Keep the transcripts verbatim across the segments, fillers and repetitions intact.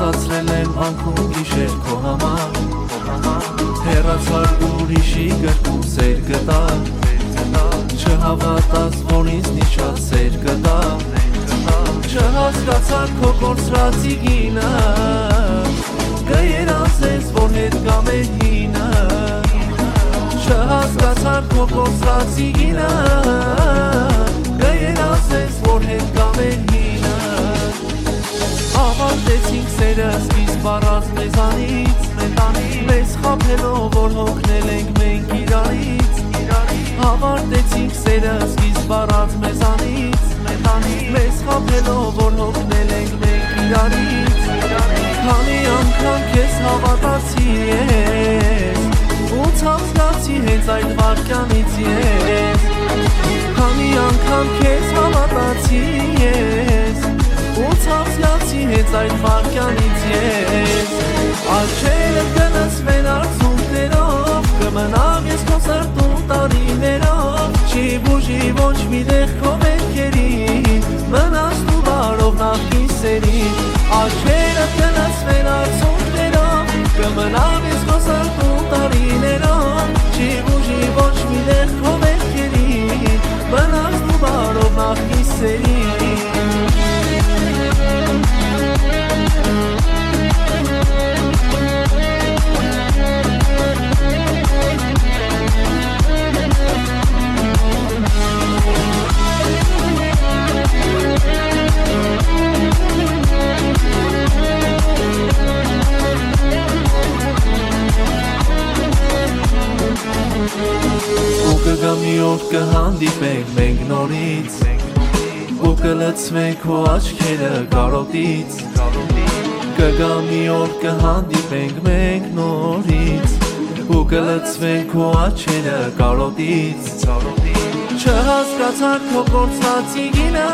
Անցացրել եմ անքուն գիշեր քո համար, հեռացար ուրիշի գրկում սեր գտար, չհավատաս որ ինձնից շատ սեր գտար, չհասկացար քո կորցրածի գինը, կերացես որ հետ կամ է հինը, չհասկացար քո կորցրածի գինը, կերացես որ հետ կամ է հինը, ավարտեցինք սերը սկիզբ առած մեզանից, մեզ խաբելով որ հոգնել ենք մենք իրարից, ավարտեցինք սերը սկիզբ առած մեզանից, մեզ խաբելով որ հոգնել ենք մենք իրարից, քանի անգամ քեզ հավատացի ես, ու ցավացի հենց այդ վարքյանից ես, քանի անգամ քեզ հավատացի ես, ու ցավացի հենց այդ վարքյանից ես, աչքերդ կնսվեն արցունքներով, կմնամ ես քո սրտում տարիներով, չի բուժի ոչ մի տեղ քո մեղքերին, մնաս դու բարով նախկին սերին, աչքերդ կնսվեն արցունքներով, կմնամ ես քո սրտում տարիներով, չի բուժի ոչ մի տեղ քո մեղքերին, մնաս դու բարով նախկին սերին. Ու կգա մի օր կհանդիպենք մենք նորից, ու կլցվենք քո աչքերը կարոտից, կգա մի օր կհանդիպենք մենք նորից, ու կլցվենք քո աչքերը կարոտից, չհասկացար քո կորցրածի գինը,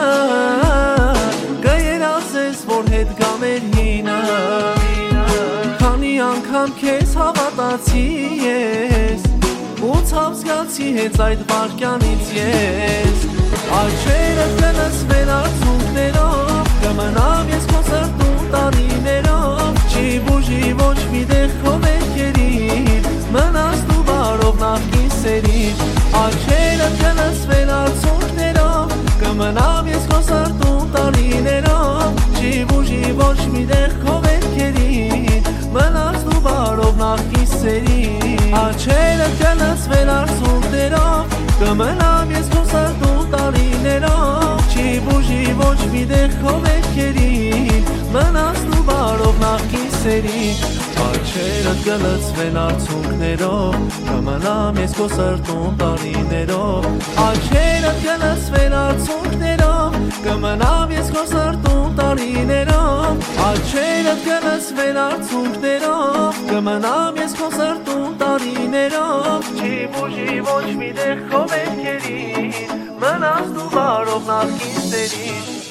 կերացես որ հետ կամ էր հինը, քանի անգամ քեզ հավատացի ես, ու ցավացի հենց այդ վարքյանից ես, աչքերդ կնսվեն արցունքներով, կմնամ ես քո սրտում տարիներով, չի բուժի ոչ մի տեղ քո մեղքերին, մնաս դու բարով նախկին սերին, աչքերդ կնսվեն արցունքներով, կմնամ ես քո սրտում տարիներով, չի բուժի ոչ մի տեղ քո մեղքերին, մնաս դու բարով նախկին սերին, աչքերդ կնսվեն արցունքներով, կմնամ ես քո սրտում տարիներով, չի բուժի ոչ մի տեղ քո մեղքերին, մնաս դու բարով նախկին սերին, աչքերդ կլցվեն արցունքներով, կմնամ ես քո սրտում տարիներով, աչքերդ կլցվեն արցունքներով, կմնամ ես քո սրտում տարիներով, աչքերդ կլցվեն արցունքներով, կմնամ ես քո սրտում տարիներով, չի բուժի ոչ մի տեղ քո մեղքերին, մնաս դու բարով նախկին սերին.